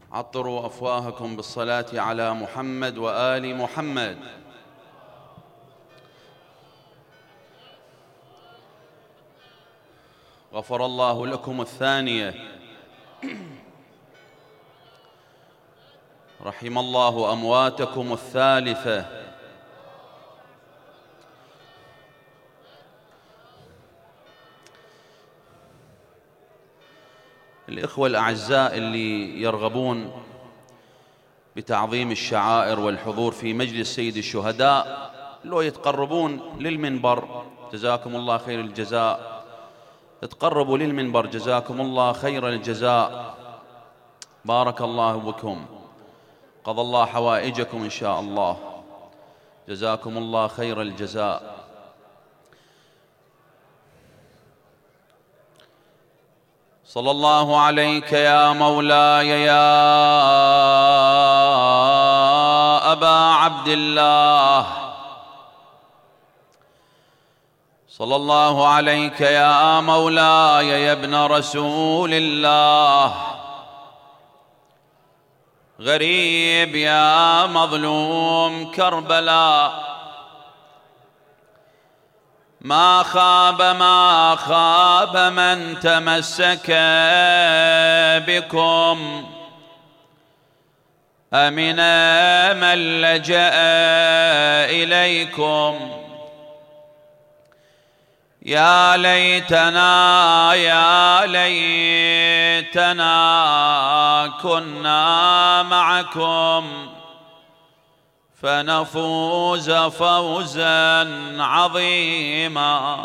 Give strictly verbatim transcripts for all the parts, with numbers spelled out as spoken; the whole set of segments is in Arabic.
عطروا أفواهكم بالصلاة على محمد وآل محمد. غفر الله لكم الثانية. رحم الله أمواتكم الثالثة. الإخوة الأعزاء اللي يرغبون بتعظيم الشعائر والحضور في مجلس سيد الشهداء لو يتقربون للمنبر جزاكم الله خير الجزاء، تقربوا للمنبر جزاكم الله خير الجزاء، بارك الله بكم، قضى الله حوائجكم إن شاء الله، جزاكم الله خير الجزاء. صلى الله عليك يا مولاي يا أبا عبد الله، صلى الله عليك يا مولاي يا ابن رسول الله، غريب يا مظلوم كربلاء، ما خاب ما خاب من تمسك بكم، أمن من لجأ إليكم. يا ليتنا يا ليتنا كنا معكم فنفوز فوزا عظيما.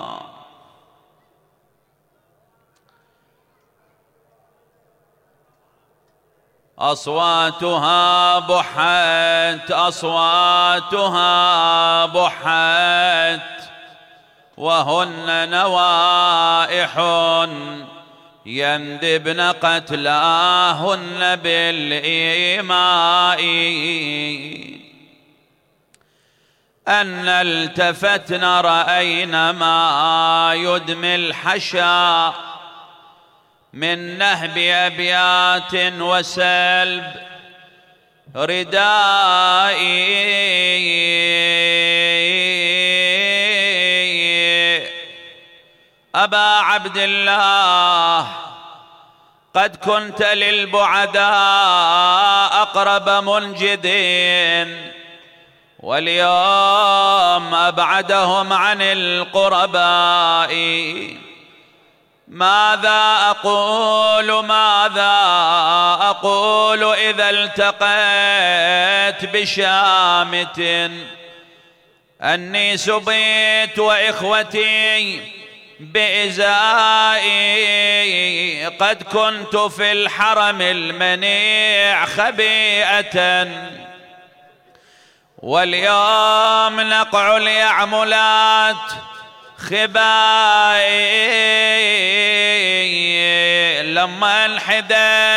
أصواتها بحت أصواتها بحت وهن نوائح يندبن قتلاهن بالإيماء، أن التفتن رأينا ما يدمي الحشا من نهب أبيات وسلب ردائي. أبا عبد الله قد كنت للبعداء أقرب منجدين، واليوم أبعدهم عن القرباء. ماذا أقول ماذا أقول إذا التقيت بشامت أني سبيت وإخوتي بإزائي، قد كنت في الحرم المنيع خبيئة، واليوم نقع اليعملات خبائي. لما انحدى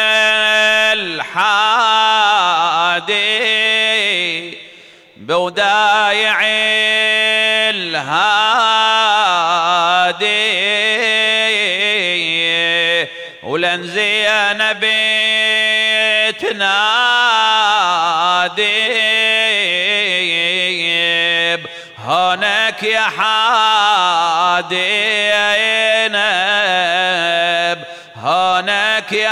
الحادي بودايع الهادي، ولنزين بيت نادي هونك يا حادي نب، هونك يا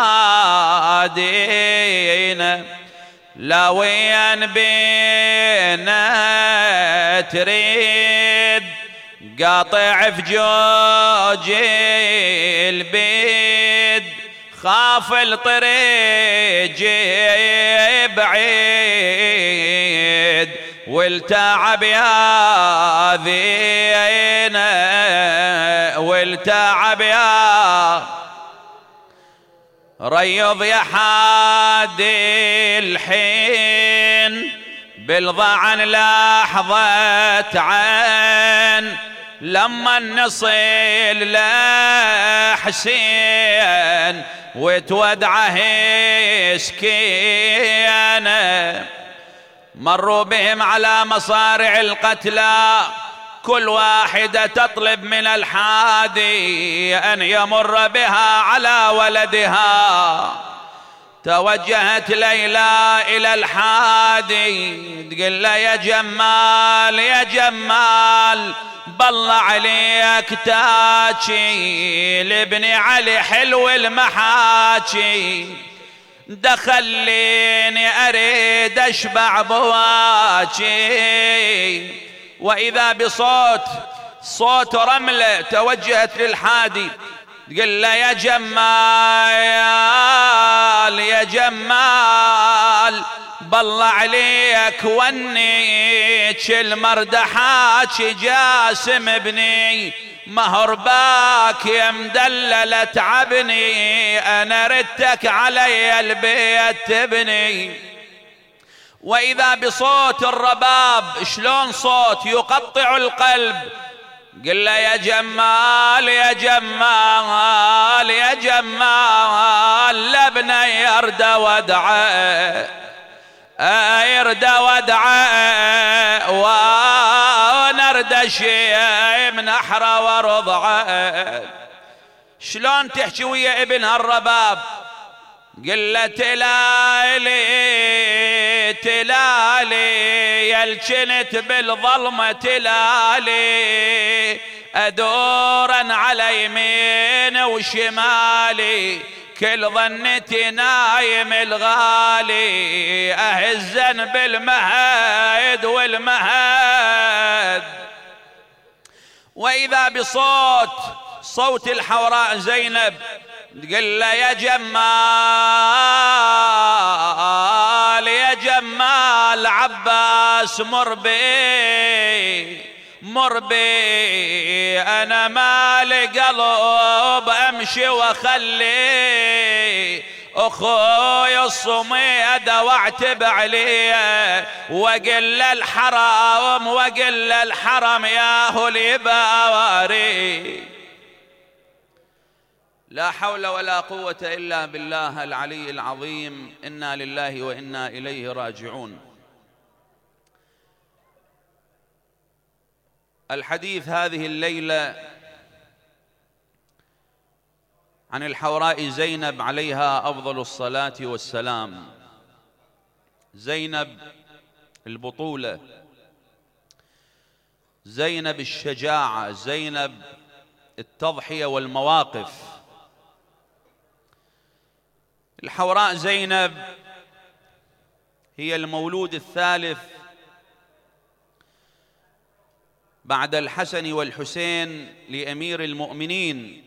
حادي لا وين بينا تريد قاطع في جوج البيد، خاف الطريق بعيد والتعب يا ذينا والتعب يا ريض يا حادي الحين بالضعن لحظة عين، لما نصل لحسين وتودعه سكينة، مروا بهم على مصارع القتلى كل واحدة تطلب من الحادي أن يمر بها على ولدها، توجهت ليلى إلى الحادي تقول له يا جمال يا جمال بالله عليك تاجي لابني علي حلو المحاجي دخليني أريد أشبع بواجي. وإذا بصوت صوت رملة توجهت للحادي تقول له يا جمال يا جمال بالله عليك ونيك المردحاك جاسم ابني مهرباك يا مدلل تعبني أنا ردتك علي البيت تبني. وإذا بصوت الرباب شلون صوت يقطع القلب قل له يا جمال يا جمال يا جمال لابني يرد ودعه يرد ودعه ونرد شيء من أحرى ورضعه. شلون تحكي ويا ابن هالرباب قل له تلالي تلالي يلجنت بالظلمة تلالي أدورا على يمين وشمالي كل ظنتي نايم الغالي أهزا بالمهد والمهد. وإذا بصوت صوت الحوراء زينب تقول له يا جمال يا جمال عباس مر بي مر بي أنا مالي قلب أمشي وأخلي أخوي الصميد واعتب عليه وقل الحرام وقل الحرم ياهو اليباري. لا حول ولا قوة إلا بالله العلي العظيم. إنا لله وإنا إليه راجعون. الحديث هذه الليلة عن الحوراء زينب عليها أفضل الصلاة والسلام. زينب البطولة، زينب الشجاعة، زينب التضحية والمواقف. الحوراء زينب هي المولود الثالث بعد الحسن والحسين لأمير المؤمنين.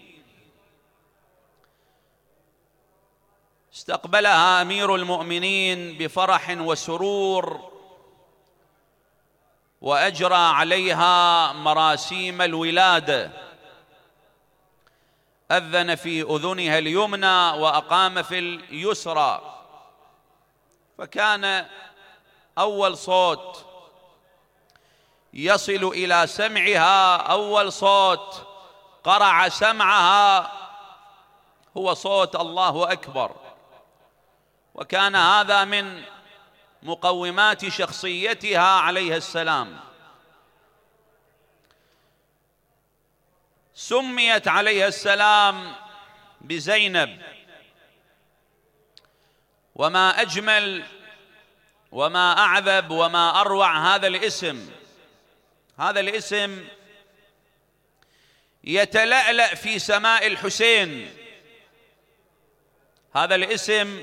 استقبلها أمير المؤمنين بفرح وسرور وأجرى عليها مراسيم الولادة، أذن في أذنها اليمنى وأقام في اليسرى، فكان أول صوت يصل إلى سمعها، أول صوت قرع سمعها هو صوت الله أكبر. وكان هذا من مقومات شخصيتها عليها السلام. سميت عليها السلام بزينب، وما أجمل وما أعذب وما أروع هذا الاسم. هذا الاسم يتلألأ في سماء الحسين. هذا الاسم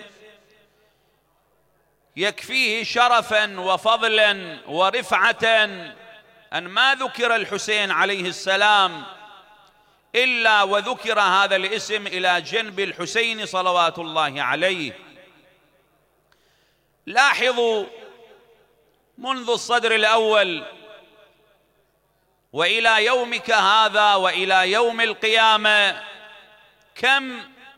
يكفيه شرفا وفضلا ورفعة أن ما ذكر الحسين عليه السلام إلا وذكر هذا الاسم إلى جنب الحسين صلوات الله عليه. لاحظوا منذ الصدر الأول وإلى يومك هذا وإلى يوم القيامة كم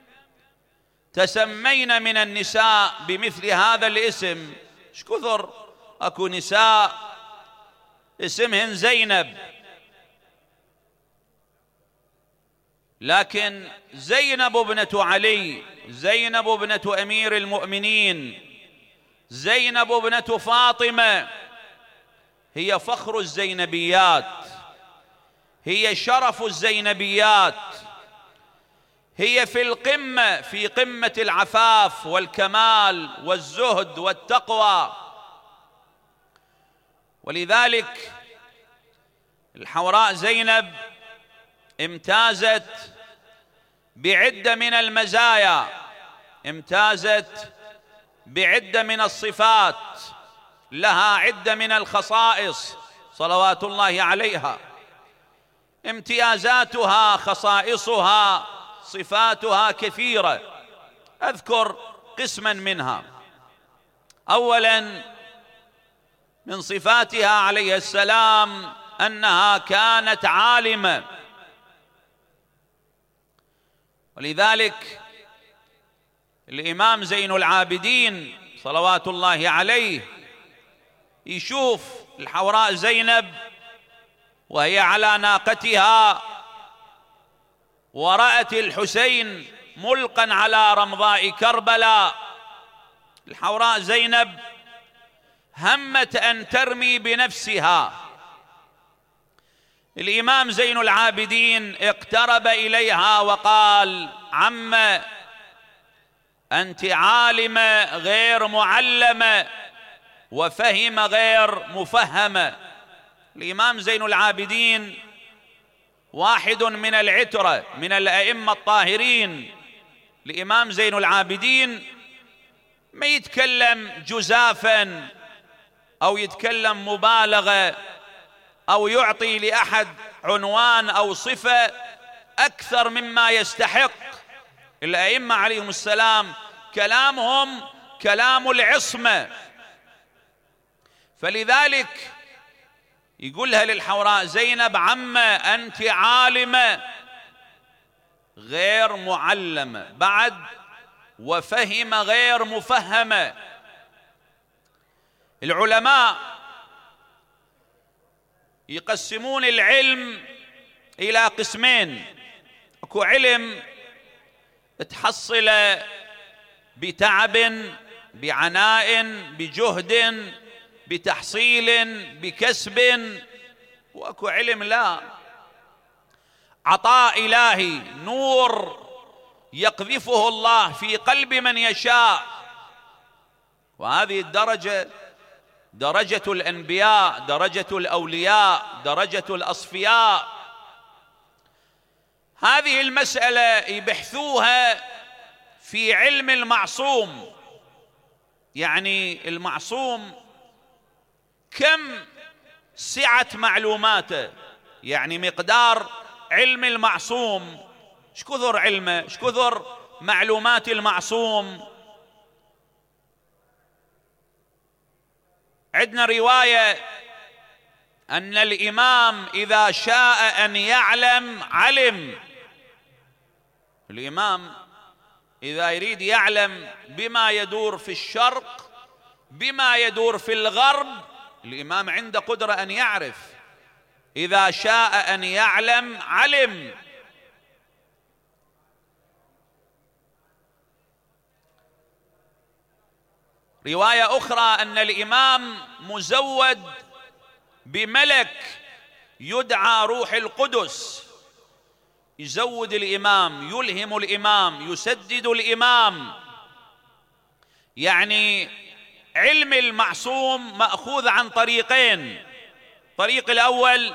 تسمين من النساء بمثل هذا الاسم. ايش كثر اكو نساء اسمهن زينب، لكن زينب ابنة علي، زينب ابنة أمير المؤمنين، زينب ابنة فاطمة هي فخر الزينبيات، هي شرف الزينبيات، هي في القمة، في قمة العفاف والكمال والزهد والتقوى. ولذلك الحوراء زينب امتازت بعدة من المزايا، امتازت بعدة من الصفات، لها عدة من الخصائص صلوات الله عليها. امتيازاتها، خصائصها، صفاتها كثيرة، أذكر قسما منها. أولا من صفاتها عليه السلام أنها كانت عالمة، ولذلك الإمام زين العابدين صلوات الله عليه يشوف الحوراء زينب وهي على ناقتها ورأت الحسين ملقا على رمضاء كربلاء. الحوراء زينب همت أن ترمي بنفسها. الإمام زين العابدين اقترب إليها وقال: عمّ، أنت عالمة غير معلمة، وفهم غير مفهمة. الإمام زين العابدين واحد من العترة من الأئمة الطاهرين. الإمام زين العابدين ما يتكلم جزافا أو يتكلم مبالغة أو يعطي لأحد عنوان أو صفة أكثر مما يستحق. الأئمة عليهم السلام كلامهم كلام العصمة، فلذلك يقولها للحوراء زينب: عمّ، أنت عالمة غير معلمة، بعد وفهم غير مفهمة. العلماء يقسمون العلم إلى قسمين: اكو علم تحصل بتعب، بعناء، بجهد، بتحصيل، بكسب، واكو علم لا، عطاء إلهي، نور يقذفه الله في قلب من يشاء. وهذه الدرجة درجة الأنبياء، درجة الأولياء، درجة الأصفياء. هذه المسألة يبحثوها في علم المعصوم. يعني المعصوم كم سعة معلوماته، يعني مقدار علم المعصوم، ايش كثر علمه، ايش كثر معلومات المعصوم. عندنا رواية أن الإمام إذا شاء أن يعلم علم. الإمام إذا يريد يعلم بما يدور في الشرق، بما يدور في الغرب، الإمام عنده قدرة أن يعرف. إذا شاء أن يعلم علم. رواية أخرى أن الإمام مزود بملك يدعى روح القدس، يزود الإمام، يلهم الإمام، يسدد الإمام. يعني علم المعصوم مأخوذ عن طريقين: الطريق الأول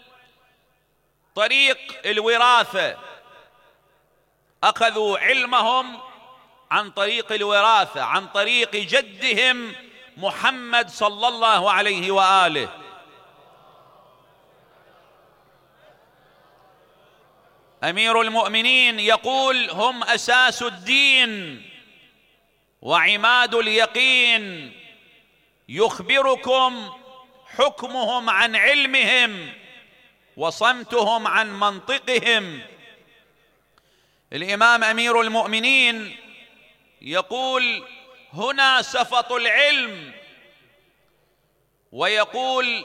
طريق الوراثة، أخذوا علمهم عن طريق الوراثة، عن طريق جدهم محمد صلى الله عليه وآله. أمير المؤمنين يقول: هم أساس الدين وعماد اليقين، يخبركم حكمهم عن علمهم وصمتهم عن منطقهم. الإمام أمير المؤمنين يقول: هنا سفط العلم، ويقول: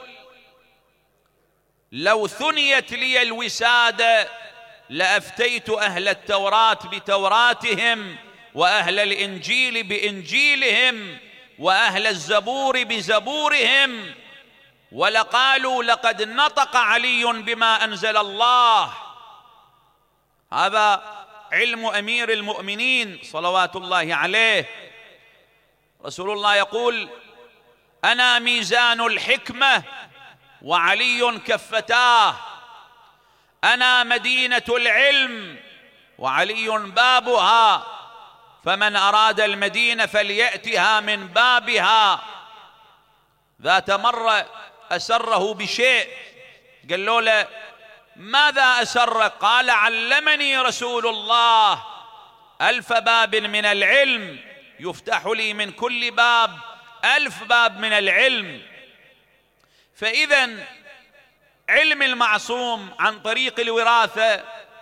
لو ثنيت لي الوسادة لأفتيت أهل التوراة بتوراتهم، وأهل الإنجيل بإنجيلهم، وأهل الزبور بزبورهم، ولقالوا لقد نطق علي بما أنزل الله. هذا علم أمير المؤمنين صلوات الله عليه. رسول الله يقول: أنا ميزان الحكمة وعلي كفتاه، أنا مدينة العلم وعلي بابها، فمن أراد المدينة فليأتها من بابها. ذات مرة أسره بشيء، قال له: ماذا أسرك؟ قال: علمني رسول الله ألف باب من العلم يفتح لي من كل باب ألف باب من العلم. فإذا علم المعصوم عن طريق الوراثة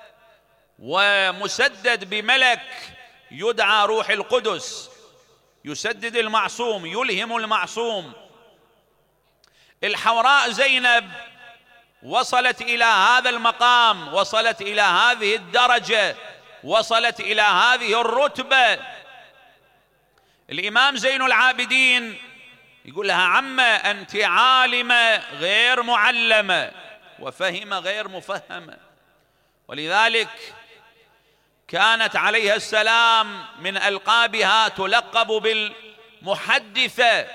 ومسدد بملك يدعى روح القدس، يسدد المعصوم، يلهم المعصوم. الحوراء زينب وصلت إلى هذا المقام، وصلت إلى هذه الدرجة، وصلت إلى هذه الرتبة. الإمام زين العابدين يقول لها: عمة أنت عالمة غير معلمة وفهمة غير مفهمة. ولذلك كانت عليها السلام من ألقابها تلقب بالمحدثة،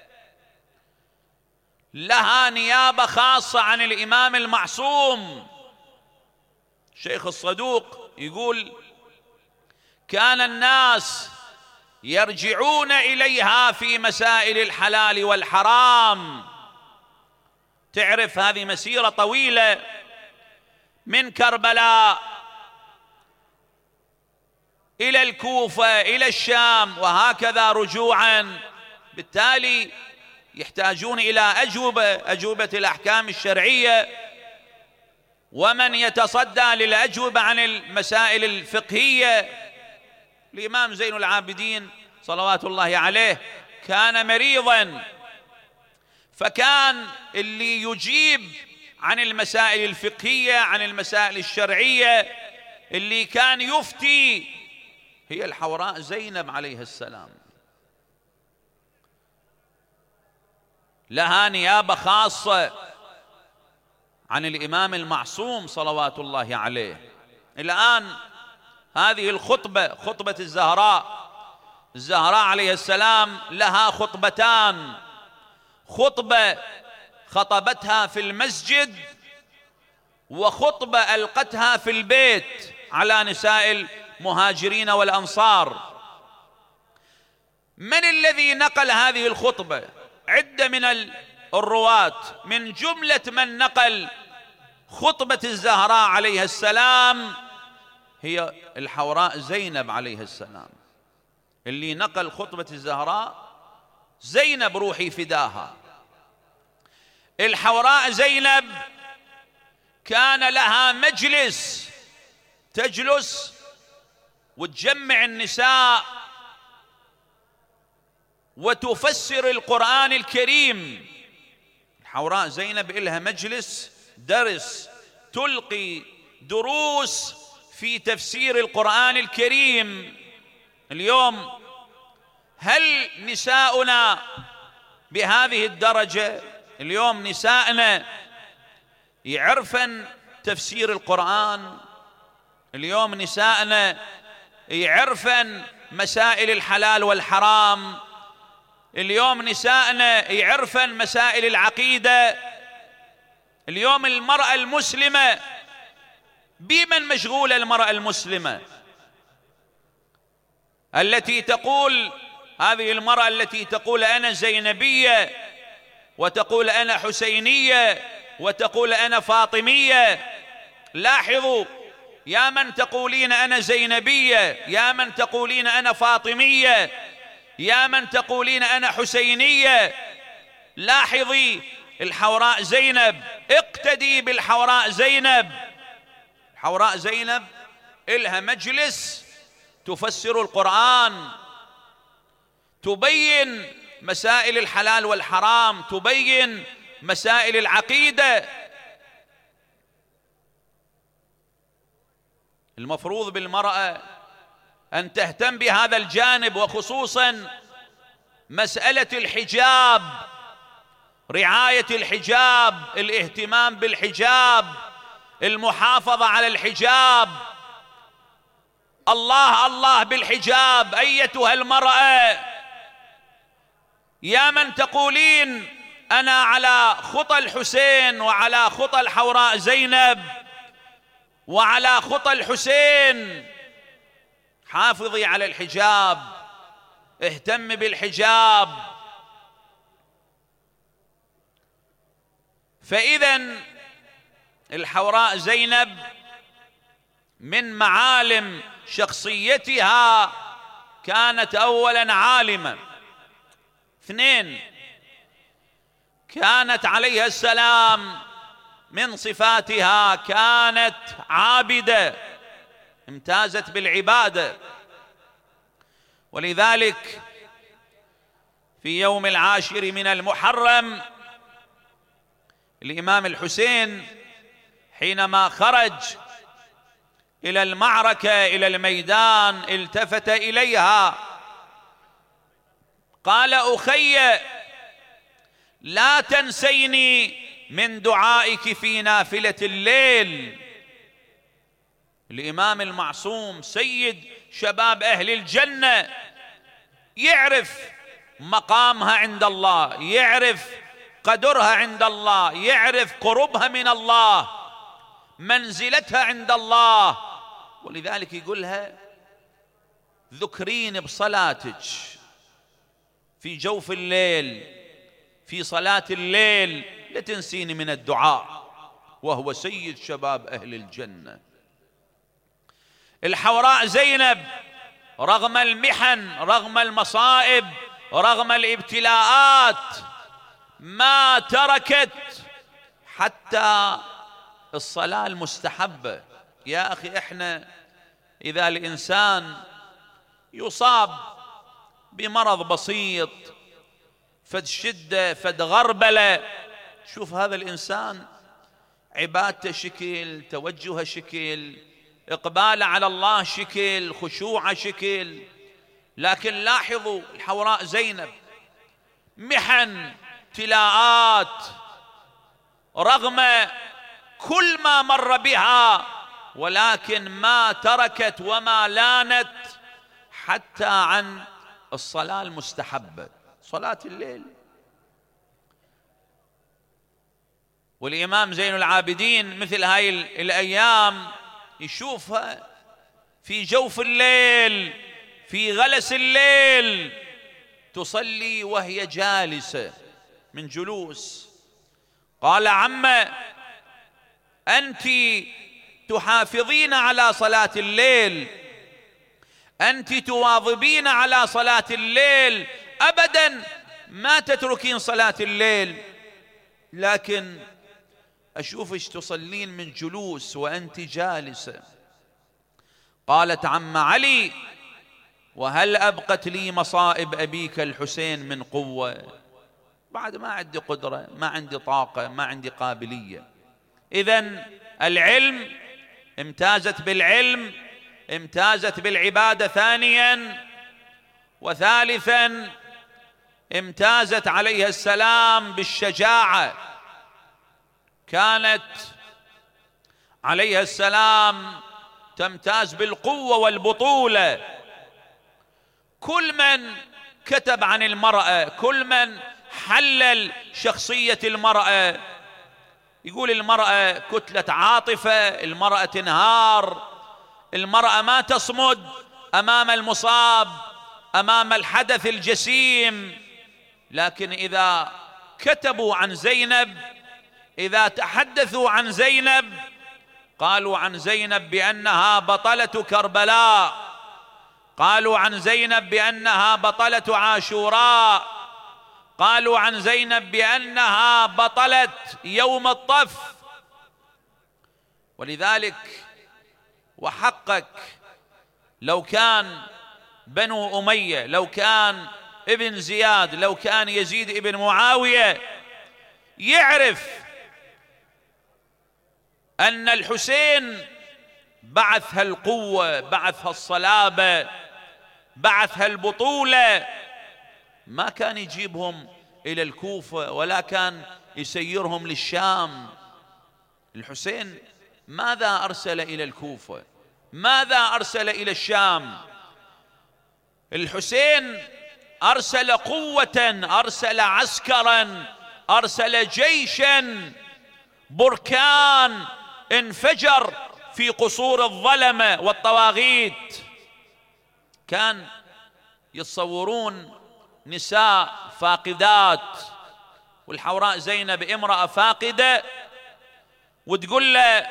لها نيابة خاصة عن الإمام المعصوم. الشيخ الصدوق يقول: كان الناس يرجعون إليها في مسائل الحلال والحرام. تعرف هذه مسيرة طويلة من كربلاء إلى الكوفة إلى الشام وهكذا رجوعا، بالتالي يحتاجون إلى أجوبة، أجوبة الأحكام الشرعية. ومن يتصدى للأجوبة عن المسائل الفقهية؟ الإمام زين العابدين صلوات الله عليه كان مريضا، فكان اللي يجيب عن المسائل الفقهية عن المسائل الشرعية، اللي كان يفتي، هي الحوراء زينب عليه السلام. لها نيابة خاصة عن الإمام المعصوم صلوات الله عليه. الآن هذه الخطبة، خطبة الزهراء، الزهراء عليه السلام لها خطبتان: خطبة خطبتها في المسجد، وخطبة ألقتها في البيت على نساء المهاجرين والأنصار. من الذي نقل هذه الخطبة؟ عدة من الرواة، من جملة من نقل خطبة الزهراء عليها السلام هي الحوراء زينب عليه السلام. اللي نقل خطبة الزهراء زينب روحي فداها. الحوراء زينب كان لها مجلس تجلس وتجمع النساء وتفسر القرآن الكريم. الحوراء زينب إلها مجلس درس، تلقي دروس في تفسير القرآن الكريم. اليوم هل نساؤنا بهذه الدرجة؟ اليوم نساءنا يعرفن تفسير القرآن؟ اليوم نساءنا يعرفن مسائل الحلال والحرام؟ اليوم نساءنا يعرفن مسائل العقيدة؟ اليوم المرأة المسلمة بمن مشغولة؟ المرأة المسلمة التي تقول، هذه المرأة التي تقول أنا زينبية، وتقول أنا حسينية، وتقول أنا فاطمية. لاحظوا يا من تقولين أنا زينبية، يا من تقولين أنا فاطمية، يا من تقولين أنا حسينية، لاحظي الحوراء زينب، اقتدي بالحوراء زينب. الحوراء زينب إلها مجلس تفسر القرآن، تبين مسائل الحلال والحرام، تبين مسائل العقيدة. المفروض بالمرأة أن تهتم بهذا الجانب، وخصوصا مسألة الحجاب، رعاية الحجاب، الاهتمام بالحجاب، المحافظة على الحجاب. الله الله بالحجاب أيتها المرأة يا من تقولين أنا على خطى الحسين وعلى خطى الحوراء زينب وعلى خطى الحسين، حافظي على الحجاب، اهتم بالحجاب. فإذا الحوراء زينب من معالم شخصيتها كانت أولا عالمة، اثنين كانت عليها السلام من صفاتها كانت عابدة، امتازت بالعبادة. ولذلك في يوم العاشر من المحرم الإمام الحسين حينما خرج إلى المعركة إلى الميدان التفت إليها قال: أخي لا تنسيني من دعائك في نافلة الليل. الإمام المعصوم سيد شباب أهل الجنة يعرف مقامها عند الله، يعرف قدرها عند الله، يعرف قربها من الله، منزلتها عند الله. ولذلك يقولها: ذكرين بصلاتك في جوف الليل، في صلاة الليل، لا تنسيني من الدعاء، وهو سيد شباب أهل الجنة. الحوراء زينب رغم المحن، رغم المصائب، رغم الابتلاءات، ما تركت حتى الصلاة المستحبة. يا أخي احنا إذا الإنسان يصاب بمرض بسيط، فد شدة فد غربلة، شوف هذا الإنسان عبادته شكل، توجهه شكل، إقباله على الله شكل، خشوعه شكل. لكن لاحظوا الحوراء زينب محن، ابتلاءات، رغم كل ما مر بها، ولكن ما تركت وما لانت حتى عن الصلاة المستحبة، صلاة الليل. والإمام زين العابدين مثل هاي الأيام يشوفها في جوف الليل، في غلس الليل، تصلي وهي جالسة من جلوس. قال: عمّ أنت تحافظين على صلاة الليل، أنت تواظبين على صلاة الليل، أبدا ما تتركين صلاة الليل، لكن أشوفك تصلين من جلوس وأنت جالسة. قالت: عم علي، وهل أبقت لي مصائب أبيك الحسين من قوة؟ بعد ما عندي قدرة، ما عندي طاقة، ما عندي قابلية. إذن العلم، امتازت بالعلم، امتازت بالعبادة ثانيا، وثالثا امتازت عليها السلام بالشجاعة. كانت عليها السلام تمتاز بالقوة والبطولة. كل من كتب عن المرأة، كل من حلل شخصية المرأة، يقول المرأة كتلة عاطفة، المرأة تنهار، المرأة ما تصمد أمام المصاب، أمام الحدث الجسيم. لكن إذا كتبوا عن زينب، إذا تحدثوا عن زينب، قالوا عن زينب بأنها بطلة كربلاء، قالوا عن زينب بأنها بطلة عاشوراء، قالوا عن زينب بأنها بطلة يوم الطف. ولذلك وحقك لو كان بنو أمية، لو كان ابن زياد، لو كان يزيد ابن معاوية يعرف أن الحسين بعث هالقوة، بعث هالصلابة، بعث هالبطولة، ما كان يجيبهم إلى الكوفة ولا كان يسيرهم للشام. الحسين ماذا أرسل إلى الكوفة؟ ماذا أرسل إلى الشام؟ الحسين أرسل قوة، أرسل عسكرا، أرسل جيشا، بركان انفجر في قصور الظلمة والطواغيت. كان يتصورون نساء فاقدات، والحوراء زينب امرأة فاقدة، وتقول له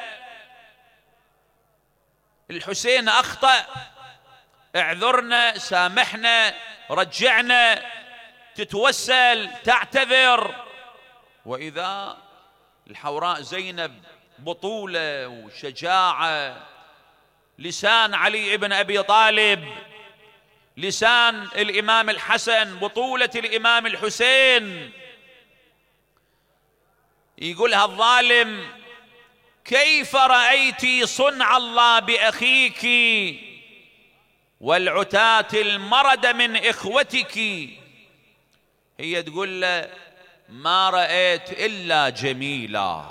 الحسين أخطأ، اعذرنا، سامحنا، رجعنا، تتوسل، تعتذر. وإذا الحوراء زينب بطولة وشجاعة، لسان علي بن أبي طالب، لسان الإمام الحسن، بطولة الإمام الحسين. يقولها الظالم: كيف رأيت صنع الله بأخيك والعتاة المرد من إخوتك؟ هي تقول له: ما رأيت إلا جميلا.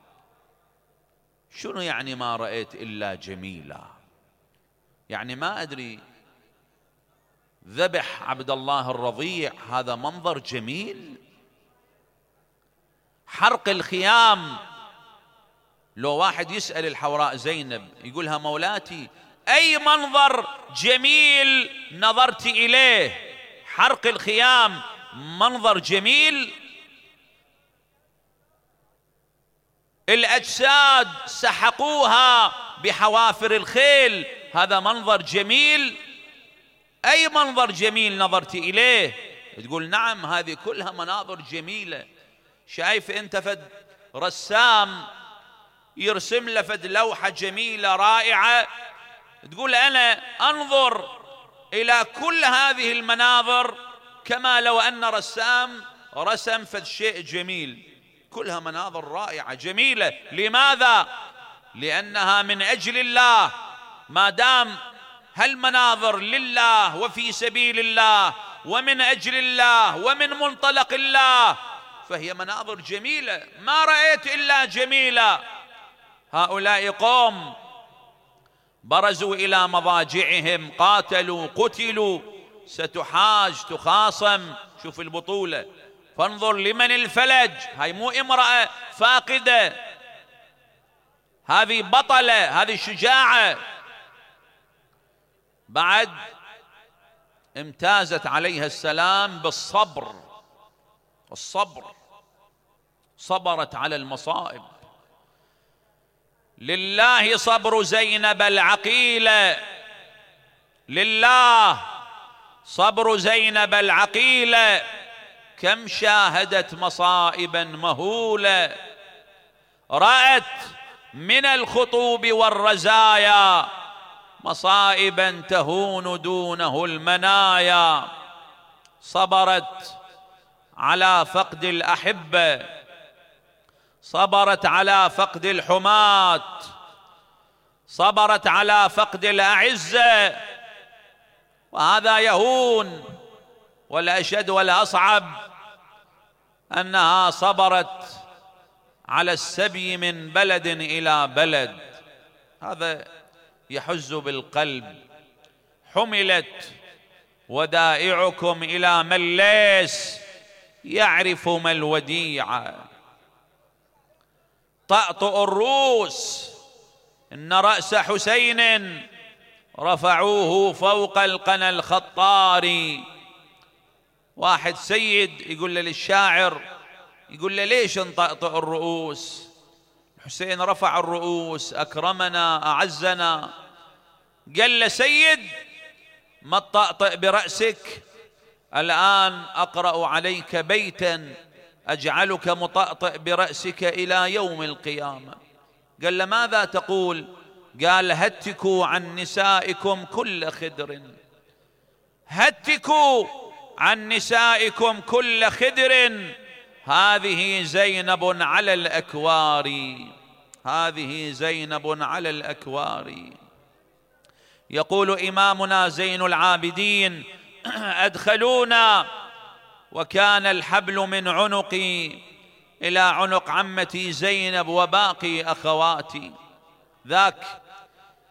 شنو يعني ما رأيت إلا جميلا؟ يعني ما أدري، ذبح عبد الله الرضيع هذا منظر جميل؟ حرق الخيام، لو واحد يسأل الحوراء زينب يقولها: مولاتي أي منظر جميل نظرت إليه؟ حرق الخيام منظر جميل؟ الأجساد سحقوها بحوافر الخيل، هذا منظر جميل؟ أي منظر جميل نظرت إليه؟ تقول: نعم، هذه كلها مناظر جميلة. شايف أنت فد رسام يرسم له فد لوحة جميلة رائعة، تقول: أنا أنظر إلى كل هذه المناظر كما لو أن رسام رسم فد شيء جميل. كلها مناظر رائعة جميلة. لماذا؟ لأنها من أجل الله. ما دام هالمناظر لله وفي سبيل الله ومن أجل الله ومن منطلق الله، فهي مناظر جميلة. ما رأيت إلا جميلة. هؤلاء قوم برزوا إلى مضاجعهم، قاتلوا، قتلوا، ستحاج، تخاصم. شوف البطولة. فانظر لمن الفلج. هاي مو امرأة فاقدة، هذه بطلة، هذه شجاعة. بعد امتازت عليها السلام بالصبر. الصبر، صبرت على المصائب. لله صبر زينب العقيلة، لله صبر زينب العقيلة. كم شاهدت مصائبا مهولة، رأت من الخطوب والرزايا مصائبا تهون دونه المنايا. صبرت على فقد الأحبة، صبرت على فقد الحماة، صبرت على فقد الأعزة، وهذا يهون. والأشد والأصعب أنها صبرت على السبي من بلد إلى بلد. هذا يحز بالقلب. حملت ودائعكم إلى من ليس يعرف ما الوديعة. طأطؤ الرؤوس. إن رأس حسين رفعوه فوق القنا الخطاري. واحد سيد يقول له للشاعر، يقول له: ليش نطأطئ الرؤوس؟ حسين رفع الرؤوس، أكرمنا، أعزنا. قال له: سيد، ما تطأطئ برأسك؟ الآن أقرأ عليك بيتا أجعلك مطأطئ برأسك إلى يوم القيامة. قال له: ماذا تقول؟ قال: هتكوا عن نسائكم كل خدر، هتكوا عن نسائكم كل خدر، هذه زينب على الأكوار، هذه زينب على الأكوار. يقول إمامنا زين العابدين: أدخلونا وكان الحبل من عنقي إلى عنق عمتي زينب وباقي أخواتي. ذاك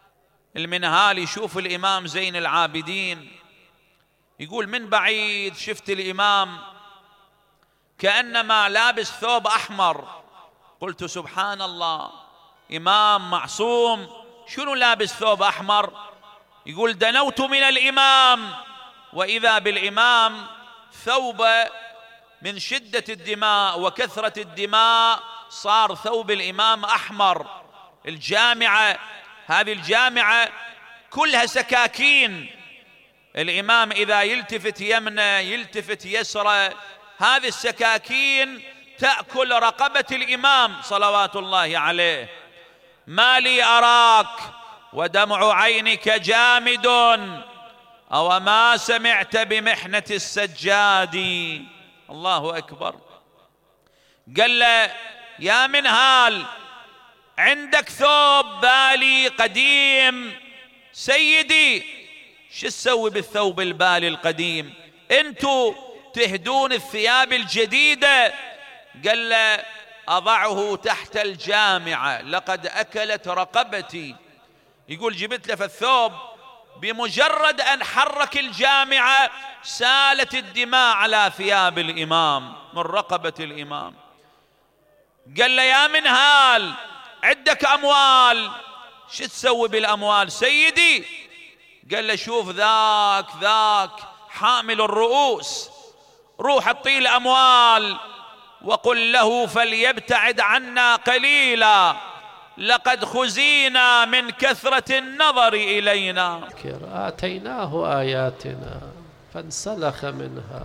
المنهال يشوف الإمام زين العابدين، يقول من بعيد شفت الإمام كأنما لابس ثوب أحمر. قلت سبحان الله، إمام معصوم شنو لابس ثوب أحمر؟ يقول دنوت من الإمام وإذا بالإمام ثوب من شدة الدماء وكثرة الدماء صار ثوب الإمام أحمر. الجامعة هذه الجامعة كلها سكاكين، الإمام إذا يلتفت يمنى يلتفت يسرى، هذه السكاكين تأكل رقبة الإمام صلوات الله عليه. ما لي أراك ودمع عينك جامد، أو ما سمعت بمحنة السجاد. الله أكبر. قال له يا منهال عندك ثوب بالي قديم، سيدي شو تسوي بالثوب البالي القديم؟ انتو تهدون الثياب الجديدة. قال له أضعه تحت الجامعة لقد أكلت رقبتي. يقول جبت له في الثوب، بمجرد أن حرك الجامعة سالت الدماء على ثياب الإمام من رقبة الإمام. قال له يا منهال عندك أموال، شو تسوي بالأموال سيدي؟ قال له شوف ذاك ذاك حامل الرؤوس، روح اعطيه الأموال وقل له فليبتعد عنا قليلا لقد خزينا من كثرة النظر إلينا. آتيناه آياتنا فانسلخ منها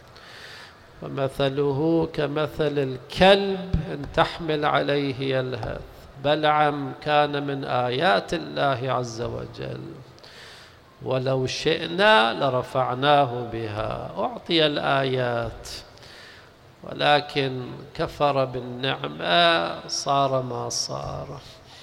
ومثله كمثل الكلب إن تحمل عليه يلهث. بلعم كان من آيات الله عز وجل، ولو شئنا لرفعناه بها. أعطي الآيات ولكن كفر بالنعمة، صار ما صار.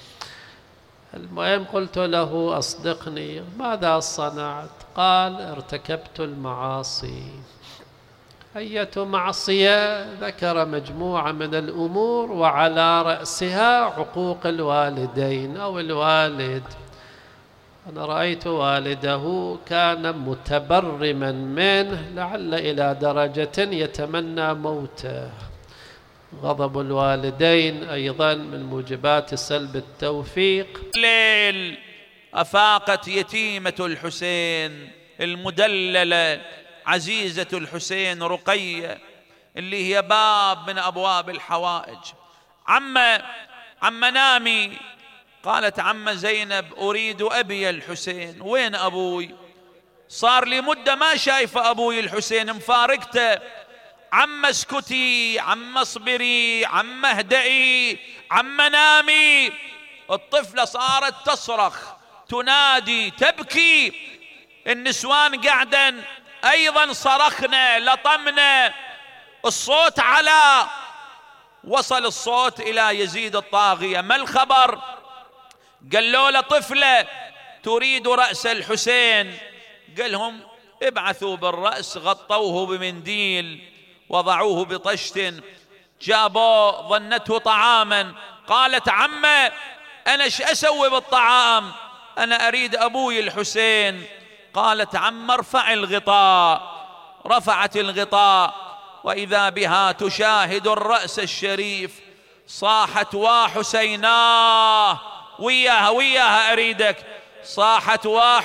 المهم قلت له أصدقني، ماذا صنعت؟ قال ارتكبت المعاصي. أية معصية؟ ذكر مجموعة من الأمور وعلى رأسها عقوق الوالدين أو الوالد. أنا رأيت والده كان متبرما منه، لعل إلى درجة يتمنى موته. غضب الوالدين أيضا من موجبات سلب التوفيق. الليل أفاقت يتيمة الحسين المدللة عزيزة الحسين رقية، اللي هي باب من أبواب الحوائج. عمة عمة نامي. قالت عمة زينب أريد أبي الحسين. وين أبوي؟ صار لي مدة ما شايفة أبوي الحسين، مفارقته. عمة اسكتي، عمة اصبري، عمة اهدئي، عمة نامي. الطفلة صارت تصرخ تنادي تبكي. النسوان قاعدا أيضا صرخنا لطمنا، الصوت على وصل الصوت إلى يزيد الطاغية. ما الخبر؟ قالوا له طفلة تريد رأس الحسين. قال لهم ابعثوا بالرأس، غطوه بمنديل وضعوه بطشت، جابوه ظنته طعاما. قالت عمه أنا ايش أسوي بالطعام؟ أنا أريد أبوي الحسين. قالت عمه ارفع الغطاء. رفعت الغطاء وإذا بها تشاهد الرأس الشريف. صاحت وحسيناه، وياها وياها أريدك. صاحت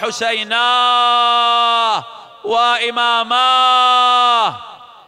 وحسيناه وإماماه.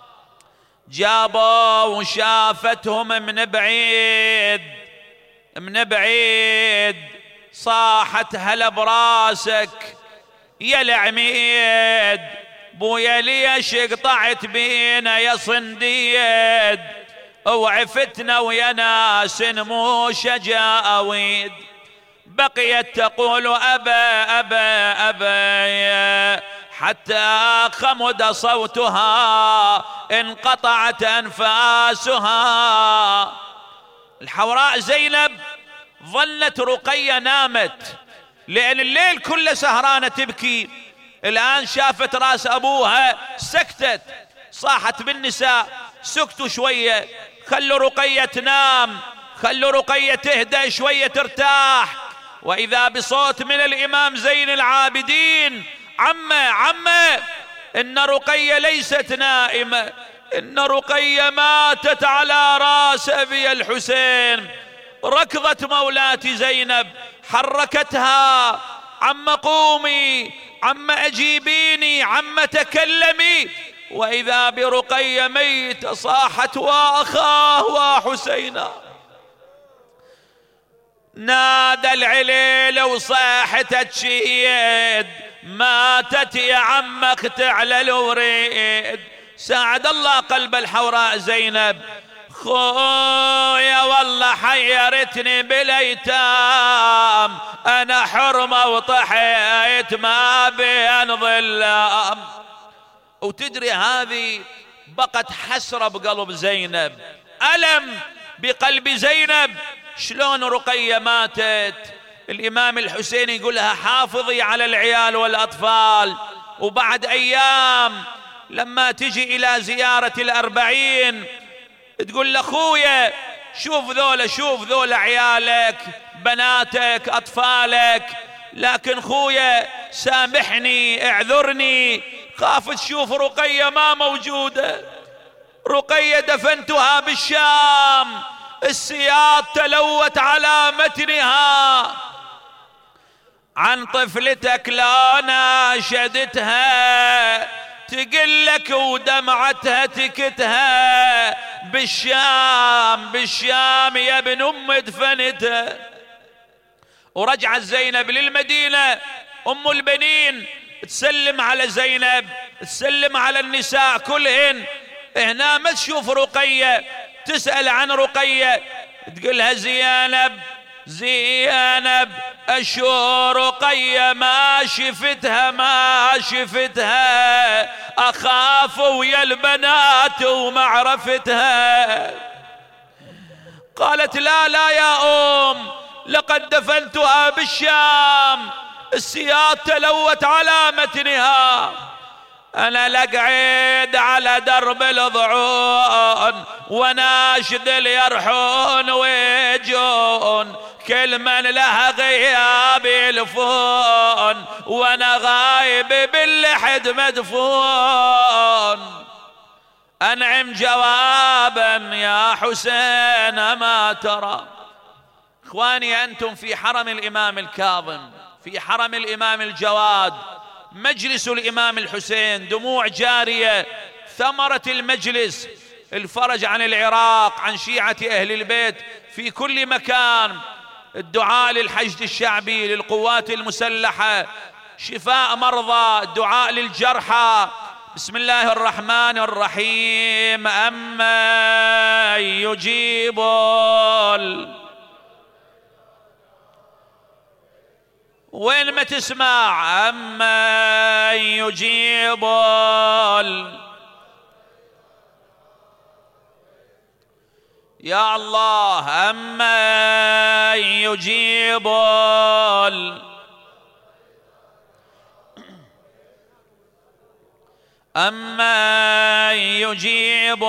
جابوا وشافتهم من بعيد من بعيد. صاحت هلا براسك يا العميد، بويا ليش قطعت بينا يا صنديد، وعفتنا ويا ناس مو شجاويد. بقيت تقول أبا أبا أبا حتى خمد صوتها انقطعت أنفاسها. الحوراء زينب ظلت رقية نامت، لأن الليل كله سهرانة تبكي. الآن شافت راس أبوها سكتت. صاحت بالنساء سكتوا شوية، خلوا رقية تنام، خلوا رقية تهدأ شوية ترتاح. وإذا بصوت من الإمام زين العابدين: عمه عمه، إن رقية ليست نائمة، إن رقية ماتت على راس أبي الحسين. ركضت مولاتي زينب حركتها: عم قومي، عم أجيبيني، عم تكلمي. وإذا برقية ميت صاحت: وأخاه وحسينا. نادى العليل وصاحت تشيد: ماتت يا عم اقطع الوريد. ساعد الله قلب الحوراء زينب: خويا والله حيرتني بالايتام، انا حرمه وطحيت ما بين ظلام. وتدري هذه بقت حسره بقلب زينب، الم بقلب زينب. شلون رقية ماتت؟ الإمام الحسين يقول لها: حافظي على العيال والأطفال. وبعد أيام لما تجي إلى زيارة الأربعين تقول لأخويا: شوف ذولا، شوف ذولا عيالك، بناتك، أطفالك، لكن خويا سامحني، اعذرني، خاف تشوف رقية ما موجودة. رقية دفنتها بالشام، السياط تلوت على متنها. عن طفلتك لا ناشدتها، تقلك ودمعتها تكتها، بالشام بالشام يا ابن ام دفنتها. ورجعت زينب للمدينة، ام البنين تسلم على زينب، تسلم على النساء كلهن. هنا ما تشوف رقية، تسأل عن رقية، تقولها: زينب زينب أشو رقية ما شفتها ما شفتها، أخاف ويا البنات ومعرفتها. قالت: لا لا يا أم، لقد دفنتها بالشام، السياط تلوت على متنها. أنا لقعد على درب الضعون وناشد اليرحون ويجون، كل من له غياب يلفون، وانا غايب باللحد مدفون. انعم جوابا يا حسين ما ترى. اخواني، انتم في حرم الامام الكاظم، في حرم الامام الجواد، مجلس الامام الحسين، دموع جارية، ثمرة المجلس الفرج عن العراق، عن شيعة اهل البيت في كل مكان، الدعاء للحشد الشعبي، للقوات المسلحة، شفاء مرضى، الدعاء للجرحى. بسم الله الرحمن الرحيم. أما يجيب وين ما تسمع أما يجيب يا الله، أما يجيب أما يجيب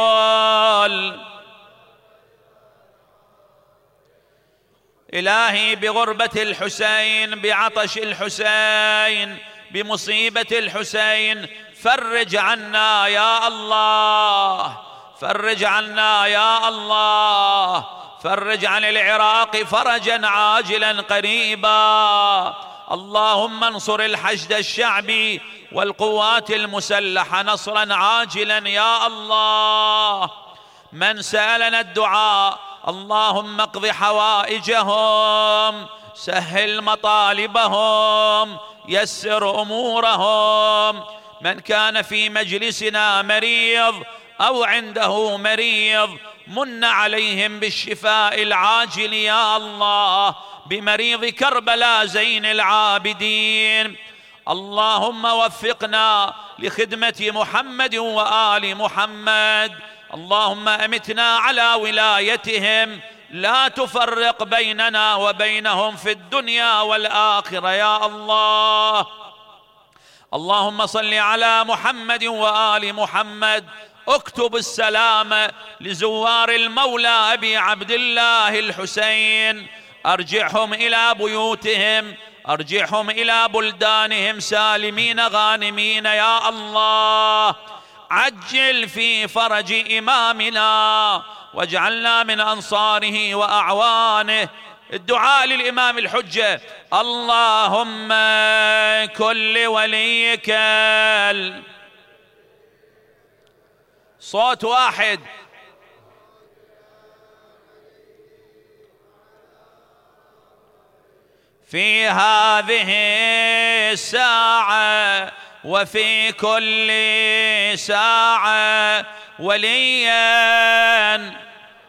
إلهي بغربة الحسين، بعطش الحسين، بمصيبة الحسين، فرج عنا يا الله، فرج عنا يا الله، فرج عن العراق فرجا عاجلا قريبا. اللهم انصر الحشد الشعبي والقوات المسلحة نصرا عاجلا يا الله. من سألنا الدعاء اللهم اقض حوائجهم، سهل مطالبهم، يسر أمورهم. من كان في مجلسنا مريض أو عنده مريض من عليهم بالشفاء العاجل يا الله، بمريض كربلاء زين العابدين. اللهم وفقنا لخدمة محمد وآل محمد. اللهم أمتنا على ولايتهم، لا تفرق بيننا وبينهم في الدنيا والآخرة يا الله. اللهم صل على محمد وآل محمد. اكتب السلام لزوار المولى أبي عبد الله الحسين أرجعهم إلى بيوتهم، أرجعهم إلى بلدانهم سالمين غانمين يا الله. عجل في فرج إمامنا واجعلنا من أنصاره وأعوانه. الدعاء للإمام الحجة: اللهم كن لوليك. صوت واحد. في هذه الساعة وفي كل ساعة وليا.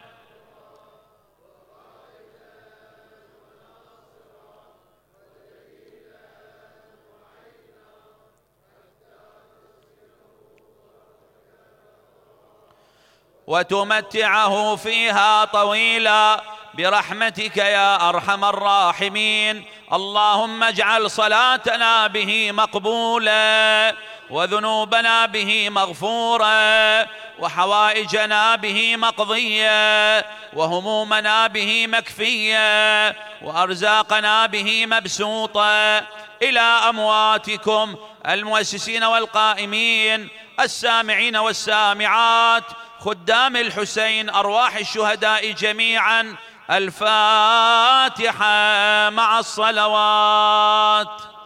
وتمتعه فيها طويلا برحمتك يا أرحم الراحمين. اللهم اجعل صلاتنا به مقبولة، وذنوبنا به مغفورة، وحوائجنا به مقضية، وهمومنا به مكفية، وأرزاقنا به مبسوطة. إلى أمواتكم المؤسسين والقائمين، السامعين والسامعات، خدام الحسين، أرواح الشهداء جميعا، الفاتحة مع الصلوات.